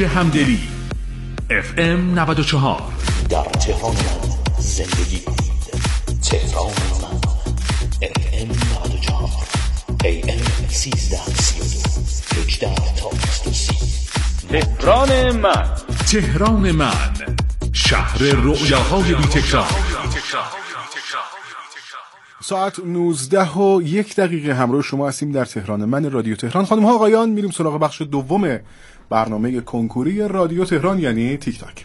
موج همدلی FM 94. در تهران من زندگی کنید. تهران من FM 94 AM 1332 18 تا 23. تهران من، تهران من، شهر رؤیاهای بی‌تکرار. ساعت 19:01 همراه شما هستیم در تهران من رادیو تهران. خانم ها آقایان، میریم سراغ بخش دوم برنامه کنکوری رادیو تهران، یعنی تیک تاک.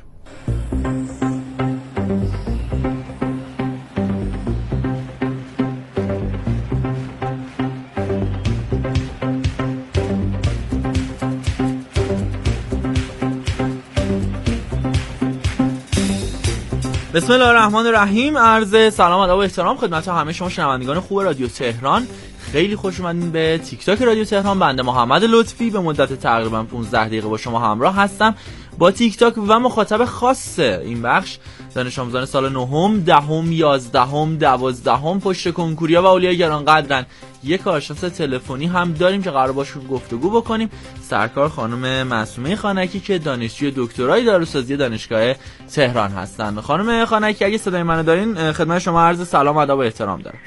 بسم الله الرحمن الرحیم. عرض سلام ادب و احترام خدمت همه شما شنوندگان خوب رادیو تهران. خیلی خوش اومدین به تیک تاک رادیو تهران. بنده محمد لطفی به مدت تقریبا 15 دقیقه با شما همراه هستم با تیک تاک و مخاطب خاص این بخش دانش آموزان سال 9م، 10م، 11م، 12م پشت کنکوریا و اولیای گرانقدرن. یک کارشناس تلفنی هم داریم که قرار باشون گفتگو بکنیم. سرکار خانم معصومه خانکی که دانشجوی دکترای داروسازی دانشگاه تهران هستن. خانم خانکی اگه صدای منو دارین خدمت شما عرض سلام و ادب و احترام دارم.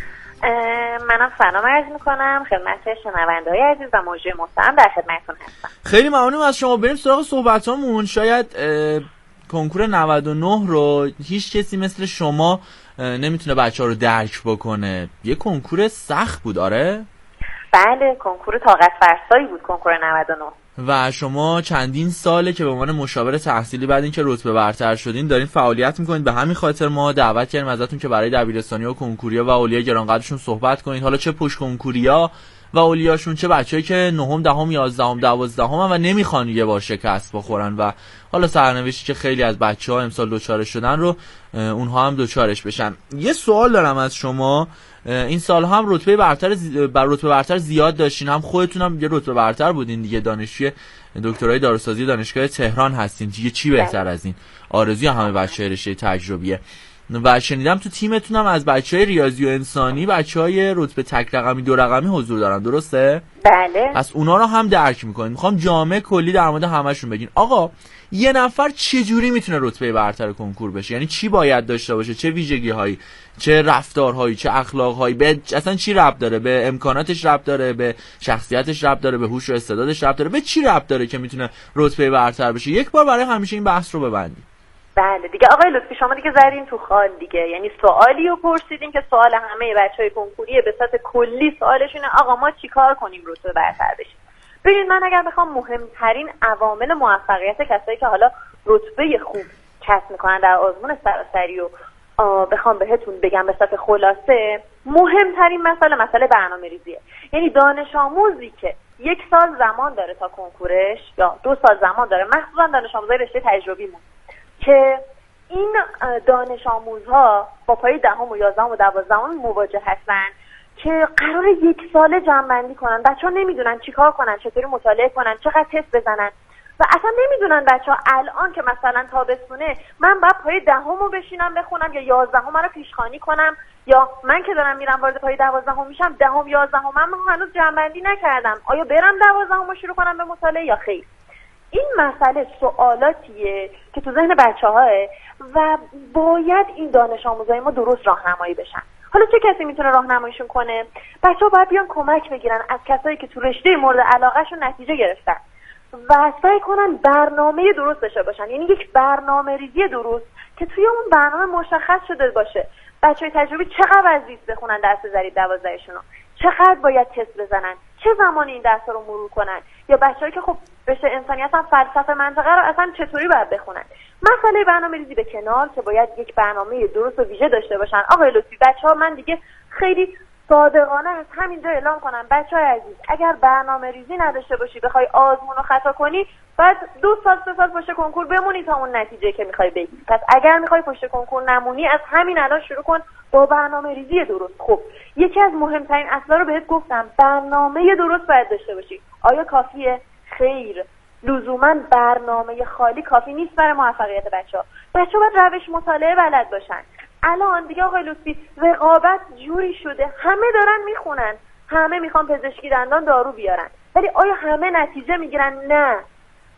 منم سلام عرض میکنم خدمت شنونده‌های عزیز و موجه محترم در خدمتتون هستم. خیلی ممنونم از شما. بریم سراغ صحبتامون. شاید کنکور 99 رو هیچ کسی مثل شما نمیتونه بچه‌ها رو درک بکنه. یه کنکور سخت بود. آره؟ بله، کنکور طاقت فرسایی بود کنکور 99. و شما چندین ساله که به عنوان مشاور تحصیلی بعد اینکه رتبه برتر شدین دارین فعالیت میکنید. به همین خاطر ما دعوت کردیم ازتون که برای دبیرستانی و کنکوریا و اولیای گرانقدرشون صحبت کنید. حالا چه پشت کنکوریا و اولیاشون، چه بچه‌ای که 9م، 10م، 11م، 12م و نمیخوان یه بار شکست بخورن و حالا سرنوشتی که خیلی از بچه‌ها امسال دوچارش شدن رو اونها هم دوچارش بشن. یه سوال دارم از شما. این سال هم رتبه برتر زیاد داشتین، هم خودتون هم یه رتبه برتر بودین دیگه، دانشجوی دکترای داروسازی دانشگاه تهران هستین دیگه. چی بهتر از این؟ آرزوی همه بچه‌های رشته تجربیه. و شنیدم تو تیمتون هم از بچه‌های ریاضی و انسانی بچه‌های رتبه تک رقمی، دو رقمی حضور دارن، درسته؟ بله. پس اونا رو هم درک می‌کنید. می‌خوام جامع کلی در مورد همشون بگین. آقا یه نفر چجوری میتونه رتبه برتر کنکور بشه؟ یعنی چی باید داشته باشه؟ چه ویژگی‌هایی، چه رفتارهایی، چه اخلاق‌هایی؟ اصلا چی ربط داره؟ به امکاناتش ربط داره، به شخصیتش ربط داره، به هوش و استعدادش ربط داره، به چی ربط داره که میتونه رتبه برتر بشه؟ یک بار برای همیشه این بحث رو ببندید. بله دیگه آقای لطفی، شما دیگه زدین تو خال دیگه. یعنی سوالی رو پرسیدیم که سوال همه بچهای کنکوریه. به صورت کلی سوالشونه آقا ما چیکار کنیم رتبه برتر بشیم؟ ببینید، من اگر بخوام مهمترین عوامل موفقیت کسایی که حالا رتبه خوب کسب میکنن در آزمون سراسری و بخوام بهتون بگم به صورت خلاصه، مهمترین مسئله برنامه‌ریزیه. یعنی دانش آموزی که 1 سال زمان داره تا کنکورش یا 2 سال زمان داره، مخصوصا دانش آموزای رشته تجربیمون، که این دانش آموزها با پای 10م و 11م و 12م مواجه هستن که قرار 1 ساله جمع‌بندی کنن. بچه‌ها نمیدونن چیکار کنن، چطوری مطالعه کنن، چقدر تست بزنن و اصلا نمیدونن بچه‌ها الان که مثلا تابستونه من باید پای 10م بشینم بخونم یا 11م رو پیشخوانی کنم، یا من که دارم میرم وارد پای 12م میشم 10م 11م من هنوز جمع‌بندی نکردم، آیا برم 12م رو شروع کنم به مطالعه یا خیر؟ این مسئله سوالاتیه که تو ذهن بچه‌هاه و باید این دانش آموزای ما درست راهنمایی بشن. حالا چه کسی میتونه راهنماییشون کنه؟ بچه‌ها باید بیان کمک بگیرن از کسایی که تو رشته مورد علاقهشون نتیجه گرفتن و سعی کنن برنامه درست داشته باشن. یعنی یک برنامه‌ریزی درست که توی اون برنامه مشخص شده باشه بچه‌های تجربی چقدر از لیست بخونن درس ضریب 12شون، چقدر باید تست بزنن، چه زمانی این درس‌ها رو مرور کنن، یا بچه‌هایی که خب رشته انسانیت هم فلسفه منطقه رو اصلا چطوری باید بخونن. مسئله برنامه‌ریزی به کنار که باید یک برنامه درست و ویژه داشته باشن. آقای لطفی، بچه‌ها من دیگه خیلی صادقانه از همینجا اعلام کنم، بچه‌های عزیز اگر برنامه‌ریزی نداشته باشی بخوای آزمون رو خطا کنی، بعد 2 سال 3 سال پشت کنکور بمونی تا اون نتیجه که می‌خوای بگیری. پس اگر می‌خوای پشت کنکور نمونی، از همین الان شروع کن با برنامه‌ریزی درست. خب یکی از مهمترین اصلا رو بهت گفتم، برنامه درست باید داشته باشی. آیا کافیه؟ خیر. لزوما برنامه خالی کافی نیست برای موفقیت بچه‌ها. بچه‌ها باید روش مطالعه بلد باشن. الان دیگه آقای لطفی رقابت جوری شده، همه دارن میخونن، همه میخوان پزشکی دندان دارو بیارن، ولی آیا همه نتیجه میگیرن؟ نه.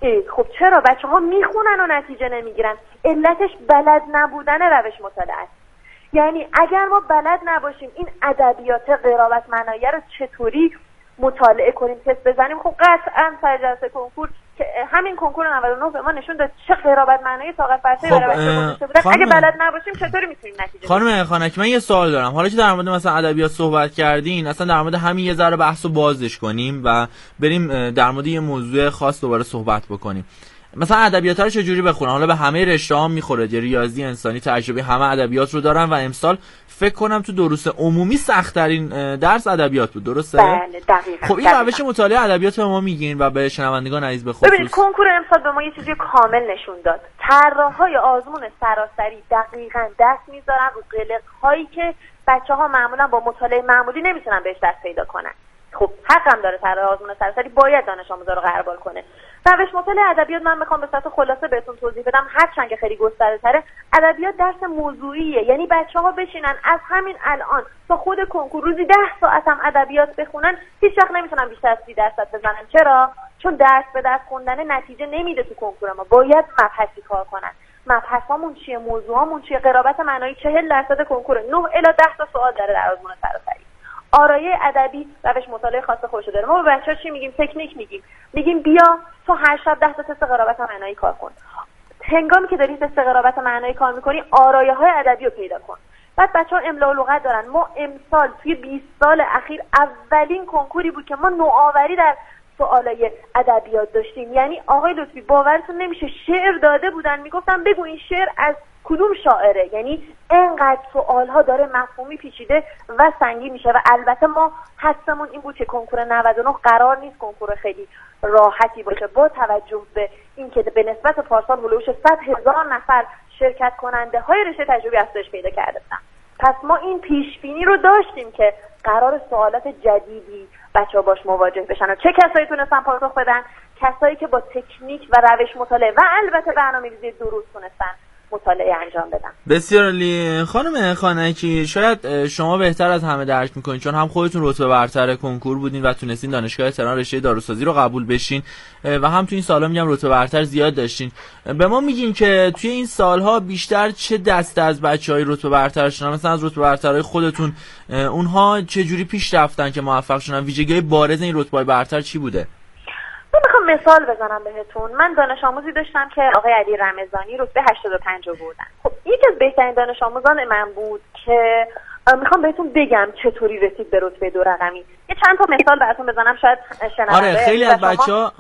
خب چرا بچه‌ها میخونن و نتیجه نمیگیرن؟ علتش بلد نبودن روش مطالعه است. یعنی اگر ما بلد نباشیم این ادبیات قرابت معنایی رو چطوری مطالعه کنیم، تست بزنیم، خب قطعا سر جلسه کنکور که همین کنکور 99 به ما نشون داد چه قرابت معنایی طاقت فرسایی برای بچه‌ها گذاشته بودن. اگه بلد نباشیم چطوری میتونیم نتیجه خانم خانک، من یه سوال دارم. حالا که در مورد مثلا ادبیات صحبت کردین، اصلا در مورد همین یه ذره بحثو بازش کنیم و بریم در مورد یه موضوع خاص دوباره صحبت بکنیم. مثلا ادبیات رو چجوری بخونن؟ حالا به همه رشته‌ها میخوره، ریاضی، انسانی، تجربی، همه ادبیات رو دارن و امسال فکر کنم تو دروس عمومی سخت‌ترین درس ادبیات بود، درسته؟ بله دقیقاً. خب این روش مطالعه ادبیات به ما میگین و به شنوندگان عزیز به خصوص. ببینید کنکور امسال به ما یه چیزی کامل نشون داد. طراح‌های آزمون سراسری دقیقاً دست می‌ذارن رو قلق‌هایی که بچه‌ها معمولاً با مطالعه معمولی نمیتونن بهش دست پیدا کنن. خب حقم داره طراح آزمون سراسری باید دانش آموزا رو غربال کنه. روش مطالعه ادبیات من میخوام به صورت خلاصه بهتون توضیح بدم، هرچند که خیلی گسترده‌تره. ادبیات درس موضوعیه، یعنی بچه‌ها بشینن از همین الان تا خود کنکور روزی 10 ساعت هم ادبیات بخونن، هیچ وقت نمیتونن بیشتر از 30% بزنن. چرا؟ چون درس به درس خوندن نتیجه نمیده تو کنکور ما. باید مبحثی کار کنن. مبحثامون چیه، موضوعامون چیه، قرابت معنایی 40% کنکور 9 الی 10 تا سوال داره در آزمون سراسری. آرایه ادبی روش مطالعه خاص خودشو داره. ما به بچه‌ها چی میگیم؟ تکنیک میگیم بیا تو هر شب 10 تا تست قرابت معنایی کار کن. هنگامی که داری تست قرابت معنایی کار میکنی آرایه‌های ادبی رو پیدا کن. بعد بچه‌ها املا و لغت دارن. ما امسال توی 20 سال اخیر اولین کنکوری بود که ما نوآوری در سوالای ادبیات داشتیم. یعنی آقای لطفی باورتون نمیشه شعر داده بودن میگفتن بگو این شعر از کدوم شاعره. یعنی اینقدر سوالها داره مفهومی پیچیده و سنگین میشه. و البته ما حسمون این بود که کنکور 99 قرار نیست کنکور خیلی راحتی باشه، با توجه به اینکه به نسبت پارسال هلوش 100,000 نفر شرکت کننده های رشته تجربی افزایش پیدا کرده بودن. پس ما این پیش بینی رو داشتیم که قرار سوالات جدیدی بچه‌ها باش مواجه بشن و چه کسایی تونستن پاسخ بدن؟ کسایی که با تکنیک و روش مطالعه و البته برنامه‌ریزی درست تونستن مطالعه انجام بدن. بسیار عالی. خانم خانکی، شاید شما بهتر از همه درک میکنید چون هم خودتون رتبه برتر کنکور بودین و تونستین دانشگاه تهران رشته داروسازی رو قبول بشین و هم تو این سال‌ها میگم رتبه برتر زیاد داشتین. به ما میگین که توی این سال‌ها بیشتر چه دسته از بچه‌های رتبه برتر شدن؟ مثلا از رتبه برترهای خودتون اونها چه جوری پیش رفتن که موفق شدن؟ ویژگی بارز این رتبه برتر چی بوده؟ من میخوام مثال بزنم بهتون. من دانش آموزی داشتم که آقای علی رمضانی رتبه 85 آوردن. خب یکی از بهترین دانش آموزان من بود که میخوام بهتون بگم چطوری رسید به رتبه 2 رقمی. یه چند تا مثال براتون بزنم شاید شنونده. آره خیلی از بچه‌ها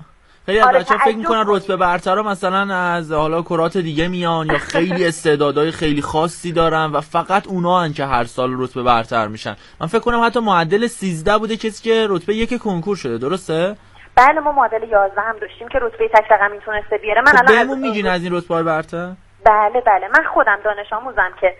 فکر میکنن رتبه برترها مثلا از حالا کرات دیگه میان یا خیلی استعدادهای خیلی خاصی دارن و فقط اونا هن که هر سال رتبه برتر میشن. من فکر کنم حتی معدل 13 بوده کسی که رتبه 1 کنکور شده، درسته؟ بله ما معادل 11 هم داشتیم که رتبه تک رقمی تونسته بیاره. من خب الان بهمون میگین از این رتبه برتر؟ بله من خودم دانش آموزم که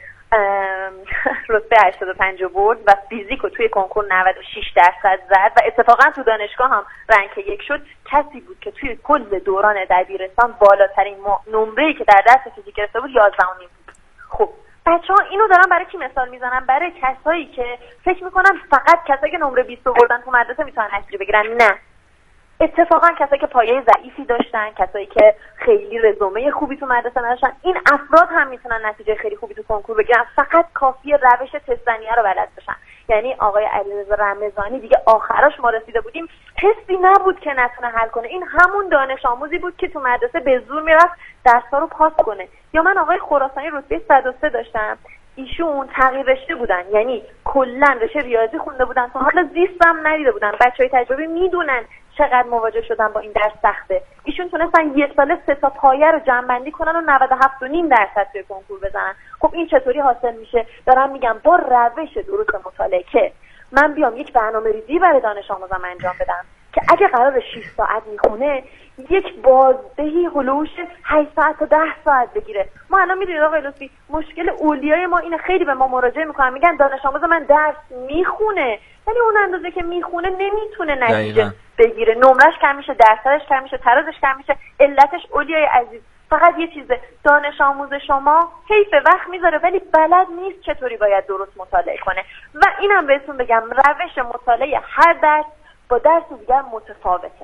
رتبه 85 برد و فیزیک رو توی کنکور 96% زد و اتفاقا تو دانشگاه هم رنک 1 شد. کسی بود که توی کل دوران دبیرستان بالاترین نمره‌ای که در درس فیزیک گرفته بود 11.5 بود. خب بچه‌ها اینو دارن برای کی مثال میزنن؟ برای کسایی که فکر میکنن فقط کسایی که نمره 20 آوردن تو مدرسه میتونن نتیجه بگیرن. نه، اتفاقا کسایی که پایه ضعیفی داشتن، کسایی که خیلی رزومه خوبی تو مدرسه نداشتن، این افراد هم میتونن نتیجه خیلی خوبی تو کنکور بگیرن. فقط کافیه روش تست‌زنیه رو بلد باشن. یعنی آقای علیرضا رمضانی دیگه آخراش ما رسیده بودیم تستی نبود که نتونه حل کنه. این همون دانش آموزی بود که تو مدرسه به زور میرفت درس‌ها رو پاس کنه. یا من آقای خراسانی رتبه 103 داشتم. ایشون تغییر رشته بودن، یعنی کلا رشته ریاضی خونده بودن تا حالا زیست هم ندیده بودن. بچهای تجربی میدونن چقدر مواجه شدن با این درس سخته. ایشون تونستن یک ساله 3 تا پایه رو جمع‌بندی کنن و 97.5% توی کنکور بزنن. خب این چطوری حاصل میشه؟ دارم میگم با روش درست مطالعه که من بیام یک برنامه‌ریزی برای دانش آموزم انجام بدم که اگه قرار 6 ساعت میخونه یک بازدهی هلوش 8 ساعت تا 10 ساعت بگیره. ما الان میدونید آقای لطفی مشکل اولیای ما اینه، خیلی به ما مراجعه میکنن میگن دانش آموز من درس میخونه ولی اون اندازه که میخونه نمیتونه نتیجه بگیره، نمرش کم میشه، درصدش کم میشه، ترازش کم میشه. علتش اولیای عزیز فقط یه چیزه، دانش آموز شما حیف وقت میذاره ولی بلد نیست چطوری باید درست مطالعه کنه. و اینم بهتون بگم روش مطالعه هر درس با درس دیگر متفاوته.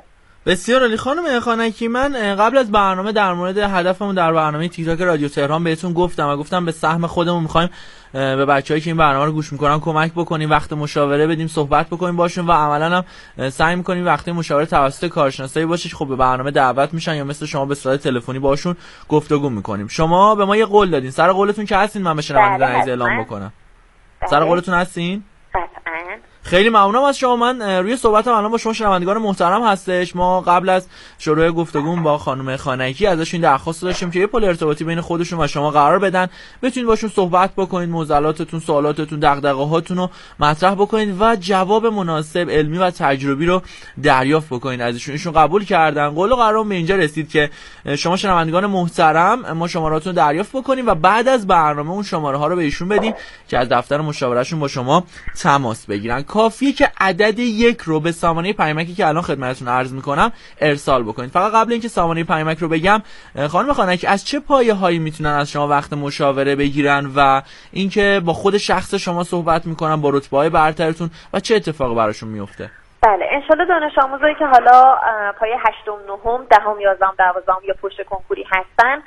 بسیار عالی. خانم خانکی، من قبل از برنامه در مورد هدفمون در برنامه تیک تاک رادیو تهران بهتون گفتم به سهم خودمون می‌خوایم به بچه‌هایی که این برنامه رو گوش می‌کنن کمک بکنیم، وقت مشاوره بدیم، صحبت بکنیم باشون و عملاً هم سعی می‌کنیم وقتی مشاوره توسط کارشناسایی باشه خب به برنامه دعوت میشن یا مثل شما به صورت تلفنی باشون گفتگو می‌کنیم. شما به ما یه قول دادین، سر قولتون که هستین؟ من به شنوندگان عزیز اعلام بکنم. سر قولتون هستین؟ قطعاً. خیلی ممنونم از شما. من روی صحبتم الان با شما شنوندگان محترم هستش. ما قبل از شروع گفتگومون با خانم خانکی ازشون درخواست داشتیم که یه پل ارتباطی بین خودشون و شما قرار بدن، بتونید باشون صحبت بکنید، معضلاتتون، سوالاتتون، دغدغه‌هاتون رو مطرح بکنید و جواب مناسب، علمی و تجربی رو دریافت بکنید ازشون. ایشون قبول کردن. قول و قرارم به اینجا رسید که شما شنوندگان محترم ما شماره‌هاتون رو دریافت بکنیم و بعد از برنامه اون شماره‌ها رو به ایشون بدیم که از دفتر مشاورهشون با شما تماس بگیرن. کافیه که عدد 1 رو به سامانه پیامکی که الان خدمتتون عرض میکنم ارسال بکنید. فقط قبل اینکه سامانه پیامک رو بگم، خانم خانکی از چه پایه‌هایی میتونن از شما وقت مشاوره بگیرن و اینکه با خود شخص شما صحبت میکنن، با رتبه‌های برترتون و چه اتفاقی براشون میفته؟ بله، انشالله دانش آموزایی که حالا پایه 8م، 9م، 10م، 11م، 12م یا پشت کنکوری هستن،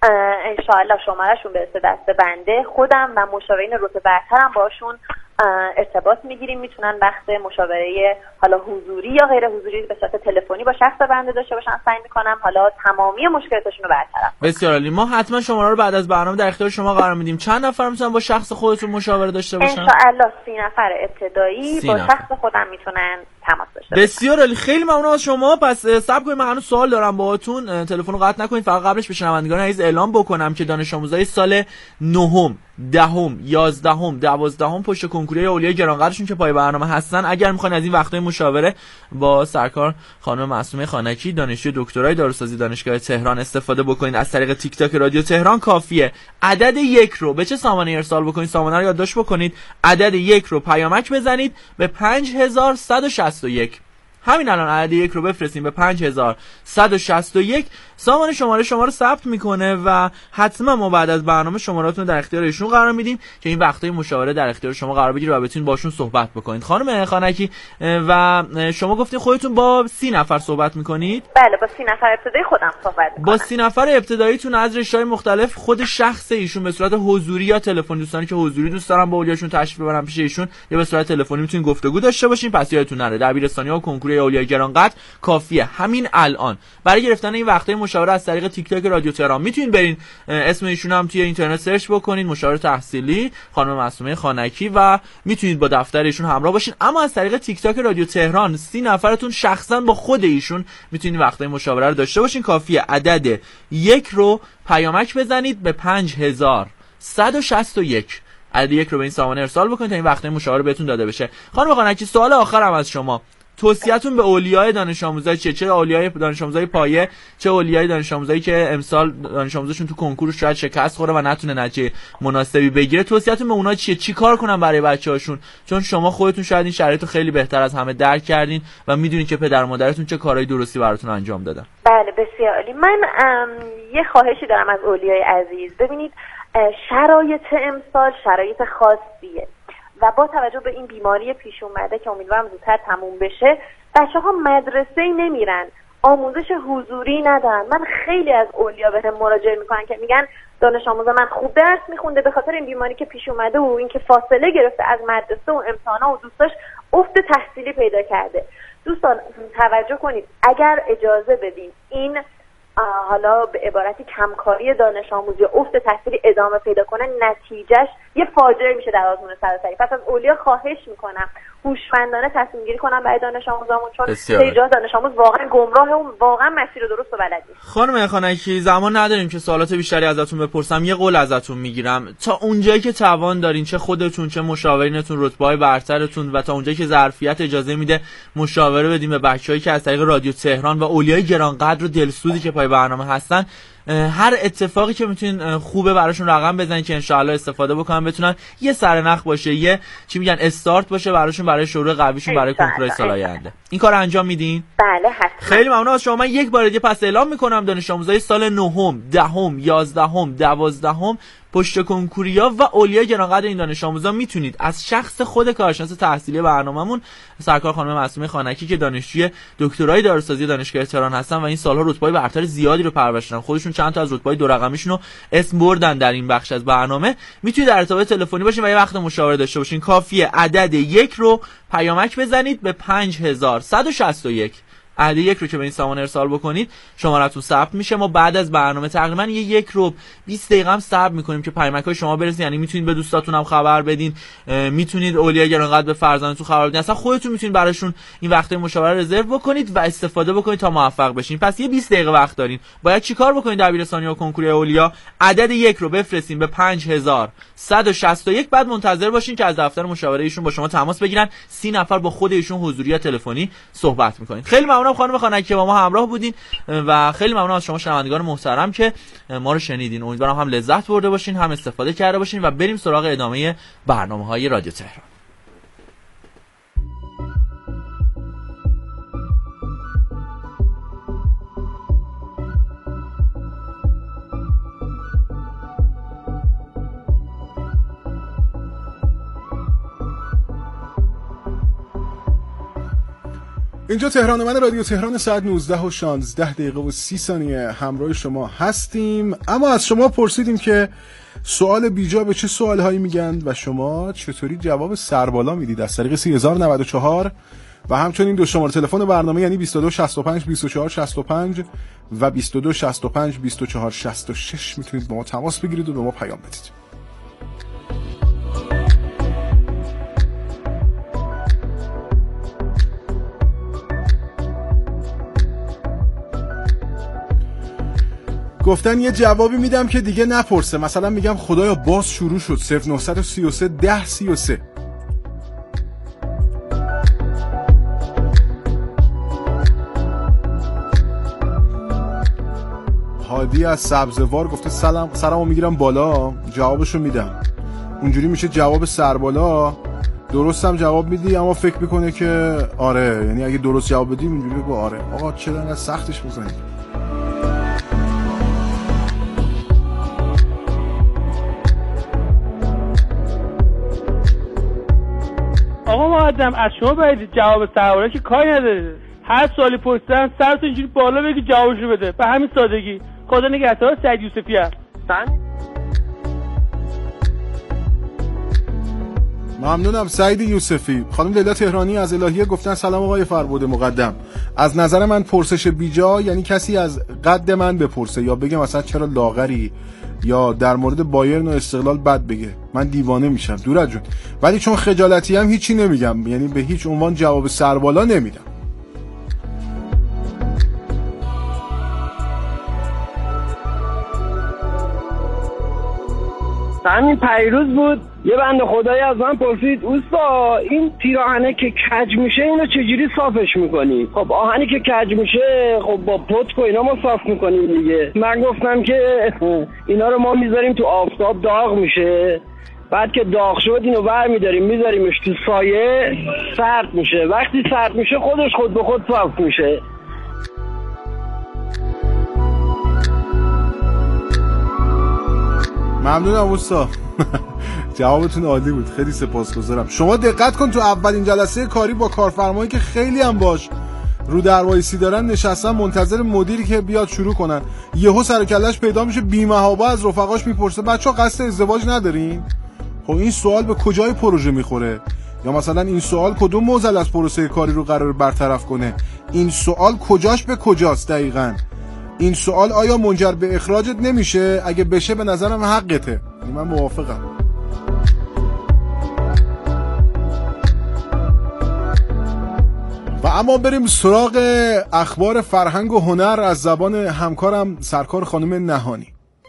انشالله شمارهشون برسه دست بنده. خودم و مشاورین رتبه برترم باشون ارتباط میگیریم، میتونن وقت مشاوره حالا حضوری یا غیر حضوری به صورت تلفنی با شخص بنده داشته باشن. سعی میکنم حالا تمامی مشکلاتشون رو برطرف. بسیار عالی. ما حتما شماره رو بعد از برنامه در اختیار شما قرار میدیم. چند نفر میتونن با شخص خودتون مشاوره داشته باشن؟ انشالله 30 نفر ابتدایی با شخص خودم میتونن تماس داشته باشن. بسیار عالی. خیلی ممنونم از شما. پس صبر کنید، من هنوز سوال دارم باهاتون. تلفن رو قطع نکنید. فقط قبلش به شنوندگان عزیز اعلام بکنم که دانش آموزای سال 9م، 10م، 11م، 12م پشت کنکوری اولیای گرانقدرشون که پای برنامه هستن، اگر میخواین از این وقتای مشاوره با سرکار خانم معصومه خانکی دانشجوی دکترای داروسازی دانشگاه تهران استفاده بکنید از طریق تیک تاک رادیو تهران، کافیه عدد 1 رو به چه سامانه ارسال بکنید؟ سامانه رو یادداشت بکنید. عدد 1 رو پیامک بزنید به 5161. همین الان عدد 1 رو بفرستین به 5161. سامان شماره شما رو ثبت میکنه و حتما ما بعد از برنامه شماراتون در اختیار ایشون قرار میدیم که این وقتای مشاوره در اختیار شما قرار بگیره و بتونید باشون صحبت بکنید. خانم خانکی، و شما گفتین خودتون با 30 نفر صحبت میکنید؟ بله، با 30 نفر ابتدایی خودم صحبت میکنم. با 30 نفر ابتداییتون از رشته‌های مختلف خود شخص ایشون به صورت حضوری یا تلفنی، دوستانی که حضوری دوست دارن با اولیاشون تشریف ببرن پیش ایشون، یا به صورت تلفنی میتونید گفتگو داشته باشین. پس یادتون نره دبیرستانی‌ها و کنکور اولیای گرانقدر کافیه همین الان برای گرفتن این وقتای مشاوره از طریق تیک تاک رادیو تهران میتونید برین اسم ایشون هم توی اینترنت سرچ بکنید، مشاور تحصیلی خانم معصومه خانکی، و میتونید با دفتر ایشون همراه باشین. اما از طریق تیک تاک رادیو تهران 30 نفرتون شخصا با خود ایشون میتونید وقتای مشاوره رو داشته باشین. کافیه عدد 1 رو پیامک بزنید به 5161. عدد 1 رو به این سامانه ارسال بکنید تا این وقتای مشاوره بهتون داده بشه. خانم خانکی، سوال آخرم از شما، توصیه‌تون به اولیای دانش آموزای چه اولیای دانش آموزای پایه، چه اولیای دانش آموزایی که امسال دانش آموزشون تو کنکور شاید شکست خوره و نتونه نتیجه مناسبی بگیره، توصیه‌تون به اونها چیه؟ چی کار کنن برای بچه‌هاشون؟ چون شما خودتون شاید این شرایطو خیلی بهتر از همه درک کردین و میدونین که پدر مادرتون چه کارهای درستی براتون انجام دادن. بله، بسیار عالی. من یه خواهشی دارم از اولیای عزیز. ببینید، شرایط امسال شرایط خاصیه و با توجه به این بیماری پیش اومده که امیدوارم زودتر تموم بشه، بچه‌ها مدرسه‌ای نمیرن، آموزش حضوری ندارن. من خیلی از اولیا بهم مراجعه میکنن که میگن دانش آموز من خوب درس میخونده، به خاطر این بیماری که پیش اومده و اینکه فاصله گرفته از مدرسه و امتحانا و دوستاش افت تحصیلی پیدا کرده. دوستان توجه کنید، اگر اجازه بدین این حالا به عبارتی کمکاری دانش آموز یا افت تحصیلی ادامه پیدا کنه، نتیجهش یه فاجعه میشه در آزمون سراسری. پس از اولیا خواهش میکنم هوشمندانه تصمیم گیری کنم برای دانش آموزامون، چون خیلی جا دانش آموز واقعا گمراه و واقعا مسیر درست و بلد نیست. خانم خانکی، زمان نداریم که سوالات بیشتری ازتون بپرسم. یه قول ازتون میگیرم، تا اونجایی که توان دارین، چه خودتون چه مشاورینتون، رتبه‌های برترتون، و تا اونجایی که ظرفیت اجازه میده مشاوره بدیم به بچه‌هایی که از طریق رادیو تهران و اولیای گرانقدر و دلسوزی که پای برنامه هستن هر اتفاقی که میتونین خوبه براشون رقم بزنین که انشالله استفاده بکنن، بتونن یه سرنخ باشه، یه چی میگن استارت باشه براشون برای شروع قویشون برای کنکور سال آینده. این کار انجام میدین؟ بله حتما. خیلی ممنون از شما. من یک بار دیگه پس اعلام میکنم دانش آموزای سال 9ام، 10ام، 11ام، 12ام پشت کنکوریا و اولیای گرانقدر این دانش آموزا میتونید از شخص خود کارشناس تحصیلی برنامه‌مون سرکار خانم معصومه خانکی که دانشجوی دکترای داروسازی دانشگاه تهران هستن و این سالها رتبه‌های برتر زیادی رو پرورش دادن، خودشون چند تا از رتبه‌های دو رقمیشون رو اسم بردن در این بخش از برنامه، میتونید در ارتباط تلفنی باشین و یه وقت مشاوره داشته باشین. کافیه عدد 1 رو پیامک بزنید به 5161. عدد 1 رو که به این سامان ارسال بکنید شماره‌تون ثبت میشه. ما بعد از برنامه تقریبا 1 رو 20 دقیقه هم صبر میکنیم که پیامک‌های شما برسه، یعنی میتونید به دوستاتون هم خبر بدین، میتونید اولیای گرانقدر به فرزندتون خبر بدین، اصلا خودتون میتونید براشون این وقته مشاوره رزرو بکنید و استفاده بکنید تا موفق بشین. پس یه 20 دقیقه وقت دارین. باید چیکار بکنید؟ دبیرستانی و کنکوری اولیا عدد 1 رو بفرستین به 5161، بعد منتظر باشین که از دفتر مشاوره ایشون با شما تماس بگیرن. 30 نفر با خود ایشون حضوری یا تلفنی صحبت میکنید. خیلی ممنونم خانم خانکی که با ما همراه بودین و خیلی ممنونم از شما شنوندگان محترم که ما رو شنیدین. امیدوارم هم لذت برده باشین، هم استفاده کرده باشین و بریم سراغ ادامه برنامه‌های رادیو تهران. اینجا تهران من رادیو تهران، ساعت 19:16 همراه شما هستیم. اما از شما پرسیدیم که سوال بیجا به چه سوالهایی میگن و شما چطوری جواب سربالا میدید از طریق 3094 و همچنین دو شماره تلفن برنامه یعنی 2265 2465 و 2265 2466 میتونید با ما تماس بگیرید و به ما پیام بدید. گفتن یه جوابی میدم که دیگه نپرسه، مثلا میگم خدایا باز شروع شد 0933 1033. هادی از سبزوار گفته سلامو میگیرم بالا جوابشو میدم. اونجوری میشه جواب سربالا. درستم جواب میدی اما فکر میکنه که آره، یعنی اگه درست جواب بدی اونجوری بگو آره. آقا چرا انقدر سختش میکنی؟ آقا مقدم از شما باید جواب سوال که کاری نداره. هر سوالی پرسیدن سرتون اینجوری بالا بگی جوابشو بده، به همین سادگی. خدا نگهدار. سعید یوسفی هست. ممنونم سعید یوسفی. خانم لیلا تهرانی از الهیه گفتن سلام آقای فربود مقدم، از نظر من پرسش بیجا یعنی کسی از قد من بپرسه یا بگه مثلا چرا لاغری یا در مورد بایرن و استقلال بد بگه، من دیوانه میشم دورت جون. ولی چون خجالتی هم هیچی نمیگم، یعنی به هیچ عنوان جواب سربالا نمیدم. همین پیروز بود، یه بنده خدایی از من پرسید اوستا این پیراهنه که کج میشه اینو چجوری صافش میکنی؟ خب آهنی که کج میشه خب با پتک و اینا ما صاف میکنیم دیگه. من گفتم که اینا رو ما میذاریم تو آفتاب داغ میشه، بعد که داغ شد اینو برمیداریم میذاریمش تو سایه سرد میشه، وقتی سرد میشه خودش خود به خود صاف میشه. ممنونم اوستا. جوابتون عالی بود، خیلی سپاسگزارم. شما دقت کن تو اولین جلسه کاری با کارفرمایی که خیلی هم باش رو در وایسی دارن نشستن منتظر مدیری که بیاد شروع کنن، یهو سر کله‌اش پیدا میشه بی‌محابا از رفقاش میپرسه بچه‌ها قصد ازدواج ندارین؟ خب این سوال به کجای پروژه میخوره؟ یا مثلا این سوال کدوم معضل از پروسه کاری رو قرار برطرف کنه؟ این سوال کجاش به کجاست دقیقاً؟ این سوال آیا منجر به اخراجت نمیشه؟ اگه بشه به نظرم حقته، من موافقم. و اما بریم سراغ اخبار فرهنگ و هنر از زبان همکارم سرکار خانم نهانی.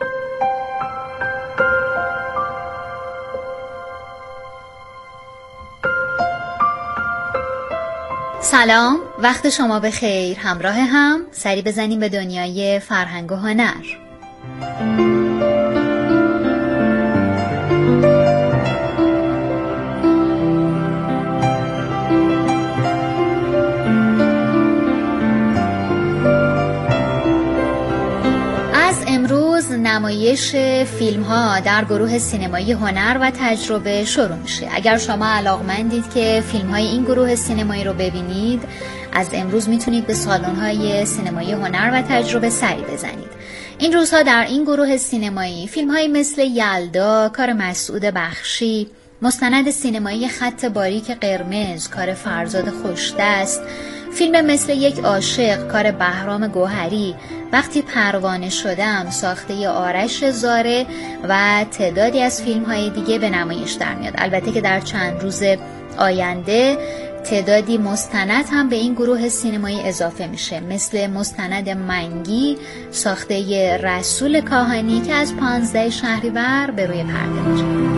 سلام، وقت شما بخیر. همراه هم سری بزنیم به دنیای فرهنگ و هنر. نمایش فیلم ها در گروه سینمایی هنر و تجربه شروع میشه. اگر شما علاقمندید که فیلم های این گروه سینمایی رو ببینید، از امروز میتونید به سالن های سینمایی هنر و تجربه سری بزنید. این روزها در این گروه سینمایی فیلم های مثل یلدا، کار مسعود بخشی، مستند سینمایی خط باریک قرمز، کار فرزاد خوشدست، فیلم مثل یک عاشق، کار بهرام گوهری، وقتی پروانه شدم، ساخته آرش زاره و تعدادی از فیلم های دیگه به نمایش در میاد. البته که در چند روز آینده تعدادی مستند هم به این گروه سینمایی اضافه میشه، مثل مستند منگی ساخته رسول کاهانی که از 15 شهریور به روی پرده میره.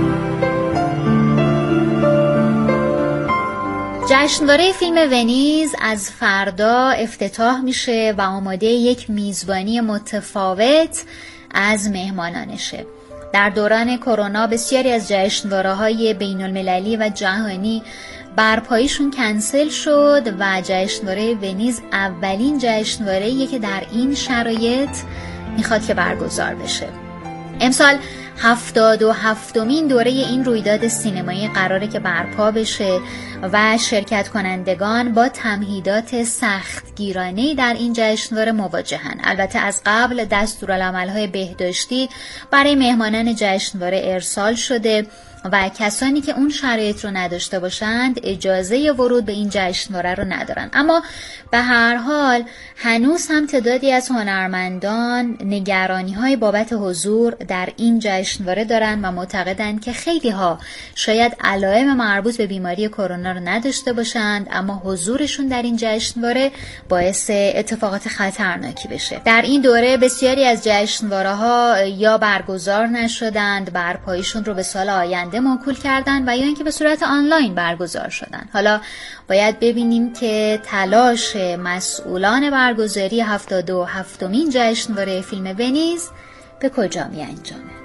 جشنواره فیلم ونیز از فردا افتتاح میشه و آماده یک میزبانی متفاوت از مهمانانشه. در دوران کرونا بسیاری از جشنواره‌های بین‌المللی و جهانی برپاییشون کنسل شد و جشنواره ونیز اولین جشنواره‌ایه که در این شرایط میخواد که برگزار بشه. امسال 77مین دوره این رویداد سینمایی قراره که برپا بشه و شرکت کنندگان با تمهیدات سختگیرانه‌ای در این جشنواره مواجهن. البته از قبل دستورالعمل‌های بهداشتی برای مهمانان جشنواره ارسال شده و کسانی که اون شرایط رو نداشته باشند اجازه ورود به این جشنواره رو ندارن. اما به هر حال هنوز هم تعدادی از هنرمندان نگرانی‌های بابت حضور در این جشنواره دارن و معتقدند که خیلی ها شاید علائم مربوط به بیماری کرونا رو نداشته باشند، اما حضورشون در این جشنواره باعث اتفاقات خطرناکی بشه. در این دوره بسیاری از جشنواره‌ها یا برگزار نشدند، برپاییشون رو به سال آینده موکول کردن و یا اینکه به صورت آنلاین برگزار شدن. حالا باید ببینیم که تلاش مسئولان برگزاری 77مین جشنواره فیلم ونیز به کجا می انجامه.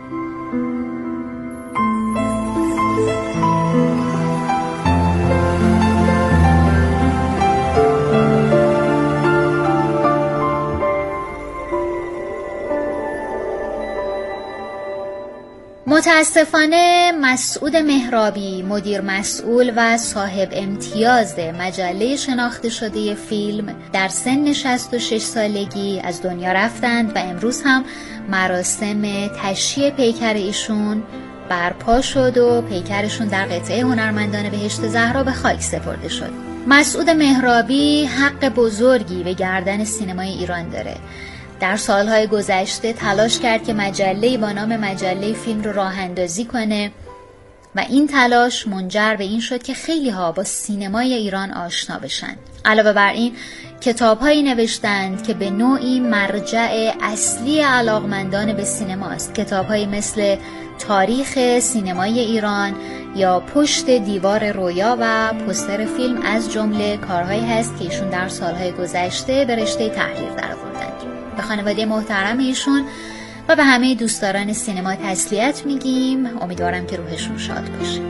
متاسفانه مسعود مهرابی، مدیر مسئول و صاحب امتیاز مجله شناخته شده فیلم، در سن 66 سالگی از دنیا رفتند و امروز هم مراسم تشییع پیکر ایشون برپا شد و پیکرشون در قطعه هنرمندان بهشت زهرا به خاک سپرده شد. مسعود مهرابی حق بزرگی به گردن سینمای ایران داره. در سالهای گذشته تلاش کرد که مجله‌ای با نام مجله فیلم رو راه اندازی کنه و این تلاش منجر به این شد که خیلی ها با سینمای ایران آشنا بشن. علاوه بر این کتاب‌هایی نوشتند که به نوعی مرجع اصلی علاقمندان به سینماست. کتاب‌هایی مثل تاریخ سینمای ایران یا پشت دیوار رویا و پوستر فیلم از جمله کارهایی هست که ایشون در سالهای گذشته به رشته تحریر درآوردند. به خانواده محترم ایشون و به همه دوستداران سینما تسلیت میگیم. امیدوارم که روحشون شاد باشه.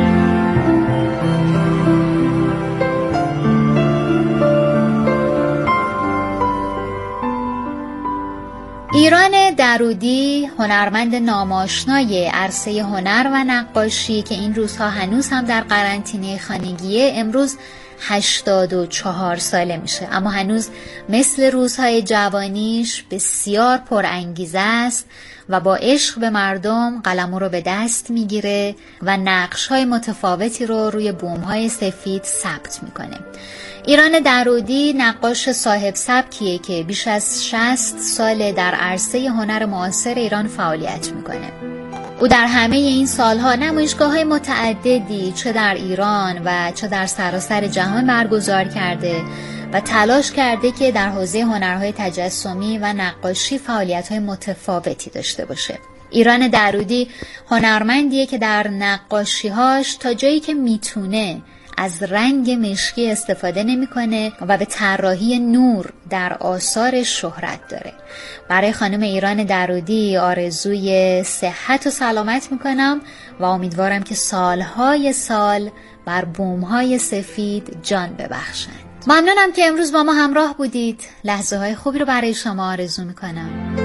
ایران درودی، هنرمند ناماشنای عرصه هنر و نقاشی که این روزها هنوز هم در قرنطینه خانگیه، امروز 84 ساله میشه، اما هنوز مثل روزهای جوانیش بسیار پرانگیزه است و با عشق به مردم قلمو رو به دست میگیره و نقش‌های متفاوتی رو روی بوم‌های سفید ثبت میکنه. ایران درودی نقاش صاحب سبکیه که بیش از 60 سال در عرصه هنر معاصر ایران فعالیت میکنه. او در همه این سالها نمایشگاه‌های متعددی چه در ایران و چه در سراسر جهان برگزار کرده و تلاش کرده که در حوزه هنرهای تجسمی و نقاشی فعالیت‌های متفاوتی داشته باشه. ایران درودی هنرمندیه که در نقاشی‌هاش تا جایی که میتونه از رنگ مشکی استفاده نمیکنه و به طراحی نور در آثار شهرت داره. برای خانم ایران درودی آرزوی صحت و سلامت میکنم و امیدوارم که سالهای سال بر بومهای سفید جان ببخشند. ممنونم که امروز با ما همراه بودید. لحظه های خوبی رو برای شما آرزو میکنم.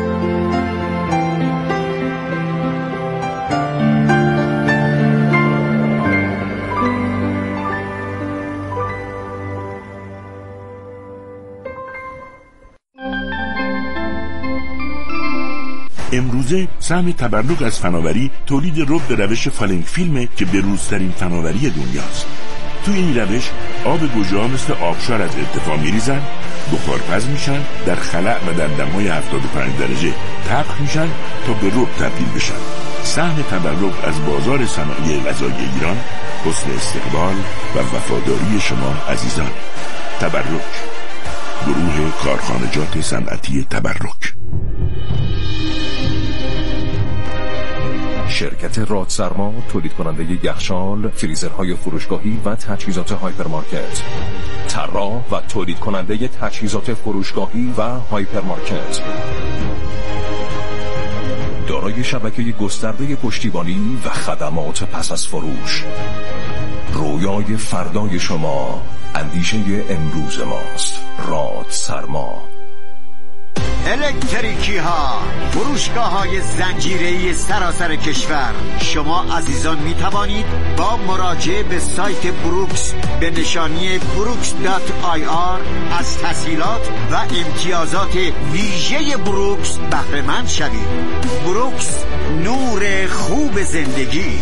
امروزه سهم تبرک از فناوری تولید رب به روش فالنگ فیلمه که بروزترین فناوری دنیاست. تو این روش آب گوجه‌ها مثل آبشار از ارتفاع میریزن، بخارپز میشن، در خلأ و در دمای 75 درجه طبخ میشن تا به رب تبدیل بشن. سهم تبرک از بازار صنایع غذایی ایران حسن استقبال و وفاداری شما عزیزان. تبرک، گروه کارخانجات صنعتی تبرک. شرکت رادسرما تولید کننده یخچال، فریزرهای فروشگاهی و تجهیزات هایپرمارکت. طراح و تولید کننده تجهیزات فروشگاهی و هایپرمارکت. دارای شبکه گسترده پشتیبانی و خدمات پس از فروش. رویای فردای شما اندیشه امروز ماست. رادسرما. الکتریکی ها، فروشگاه های زنجیره‌ای سراسر کشور. شما عزیزان می توانید با مراجعه به سایت بروکس به نشانی brooks.ir از تسهیلات و امتیازات ویژه بروکس بهره مند شوید. بروکس، نور خوب زندگی.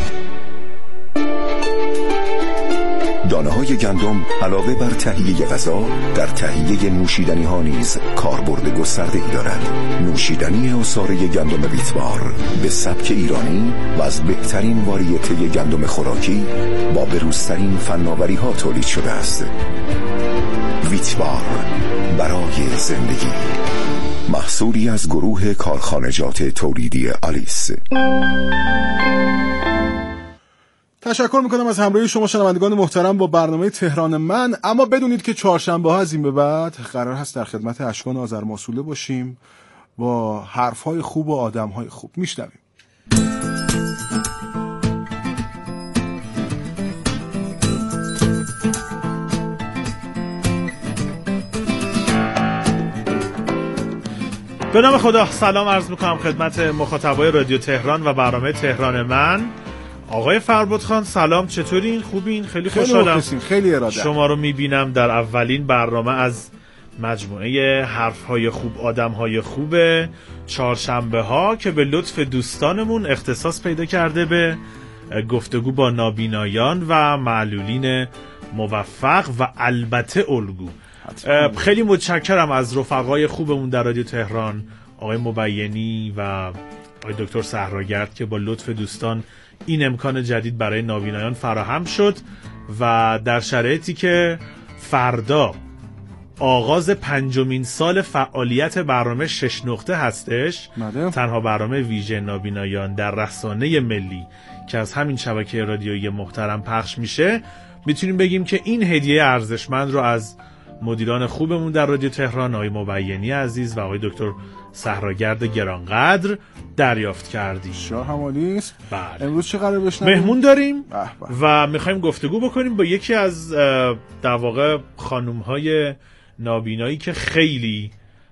دانه‌های گندم علاوه بر تهیه غذا در تهیه نوشیدنی ها نیز کاربرد گسترده‌ای دارد. نوشیدنی عصاره گندم ویتوار به سبک ایرانی و از بهترین واریته گندم خوراکی با بروزترین فناوری ها تولید شده است. ویتوار، برای زندگی. محصولی از گروه کارخانجات تولیدی آلیس. تشکر میکنم از همراهی شما شنوندگان محترم با برنامه تهران من. اما بدونید که چهارشنبه ها از این به بعد قرار هست در خدمت اشکان آذرماسوله باشیم با حرفهای خوب و آدمهای خوب. میشنویم. به نام خدا سلام عرض میکنم خدمت مخاطبای رادیو تهران و برنامه تهران من. آقای فربود خان سلام، چطورین؟ خوبین؟ خیلی خوشحالم خیلی اراده شما رو میبینم در اولین برنامه از مجموعه حرفهای خوب آدمهای خوب چهارشنبه ها که به لطف دوستانمون اختصاص پیدا کرده به گفتگو با نابینایان و معلولین موفق و البته الگو. خیلی متشکرم از رفقای خوبمون در رادیو تهران، آقای مبینی و آقای دکتر صحراگرد که با لطف دوستان این امکان جدید برای نابینایان فراهم شد و در شرایطی که فردا آغاز 5مین سال فعالیت برنامه 6 نقطه هستش، تنها برنامه ویژه نابینایان در رسانه ملی که از همین شبکه رادیویی محترم پخش میشه، میتونیم بگیم که این هدیه ارزشمند رو از مدیران خوبمون در رادیو تهران، آقای مبینی عزیز و آقای دکتر صحراگرد گرانقدر دریافت کردیم. شاه همالیست. بله. امروز چه قرار بشنویم؟ مهمون داریم و میخوایم گفتگو بکنیم با یکی از در واقع خانومهای نابینایی که خیلی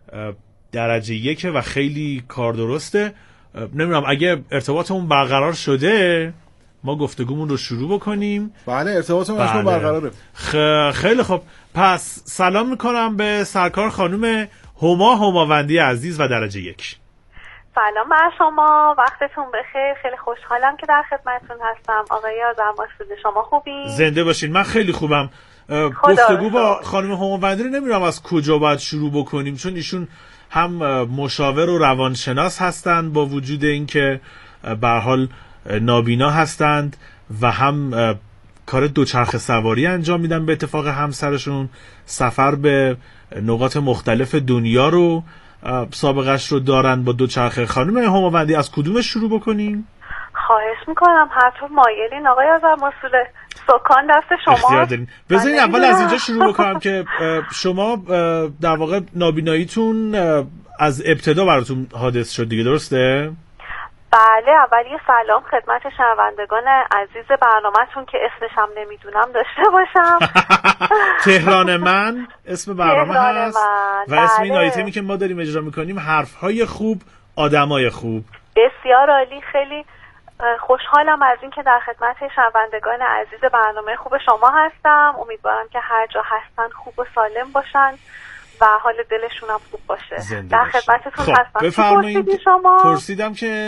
درجه یکه و خیلی کار درسته. نمیدونم اگه ارتباطمون برقرار شده ما گفتگومون رو شروع بکنیم. بله ارتباطمون برقراره. خیلی خب، پس سلام میکنم به سرکار خانم هماوندی عزیز و درجه یک. سلام بر شما، وقتتون بخیر. خیلی خوشحالم که در خدمتتون هستم. آقای آذرماسوله شما خوبی؟ زنده باشین. من خیلی خوبم. گفتگو با خانم هماوندی رو نمیدونم از کجا باید شروع بکنیم، چون ایشون هم مشاور و روانشناس هستند با وجود اینکه به هر حال نابینا هستند و هم کار دوچرخه سواری انجام میدن به اتفاق همسرشون، سفر به نقاط مختلف دنیا رو سابقش رو دارن با دوچرخه. خانم هماوندی از کدومش شروع بکنیم؟ خواهش میکنم، هر طور مایلین آقای آذرماسوله. سکان دست شما اختیار دارین. بذارین اول از اینجا شروع بکنم که شما در واقع نابیناییتون از ابتدا براتون حادث شد دیگه، درسته؟ بله. اولی سلام خدمت شنوندگان عزیز برنامه‌تون که اسمش هم نمیدونم داشته باشم. تهران من اسم برنامه هست و اسم بله. این آیتمی که ما داریم اجرا میکنیم حرفهای خوب آدمای خوب. بسیار عالی. خیلی خوشحالم از این که در خدمت شنوندگان عزیز برنامه خوب شما هستم. امیدوارم که هر جا هستن خوب و سالم باشن و حال دلشون هم خوب باشه. در خدمتتون هستم. بفرمایید. شما پرسیدم که